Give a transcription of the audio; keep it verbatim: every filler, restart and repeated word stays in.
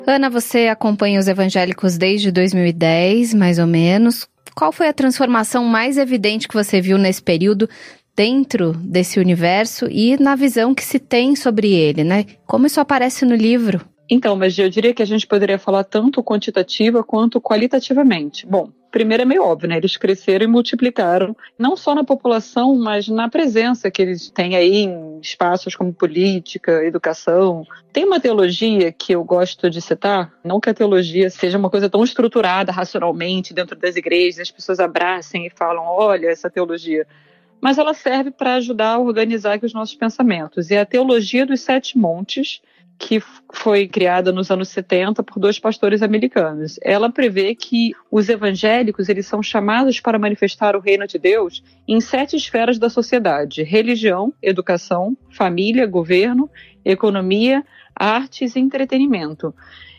Ana, você acompanha os evangélicos desde dois mil e dez, mais ou menos. Qual foi a transformação mais evidente que você viu nesse período dentro desse universo e na visão que se tem sobre ele, né? Como isso aparece no livro? Então, mas eu diria que a gente poderia falar tanto quantitativa quanto qualitativamente. Bom, primeiro é meio óbvio, né? Eles cresceram e multiplicaram, não só na população, mas na presença que eles têm aí em espaços como política, educação. Tem uma teologia que eu gosto de citar, não que a teologia seja uma coisa tão estruturada racionalmente dentro das igrejas, as pessoas abracem e falam, olha essa teologia, mas ela serve para ajudar a organizar aqui os nossos pensamentos. E a teologia dos sete montes, que foi criada nos anos setenta por dois pastores americanos. Ela prevê que os evangélicos eles são chamados para manifestar o reino de Deus em sete esferas da sociedade: religião, educação, família, governo, economia, artes e entretenimento.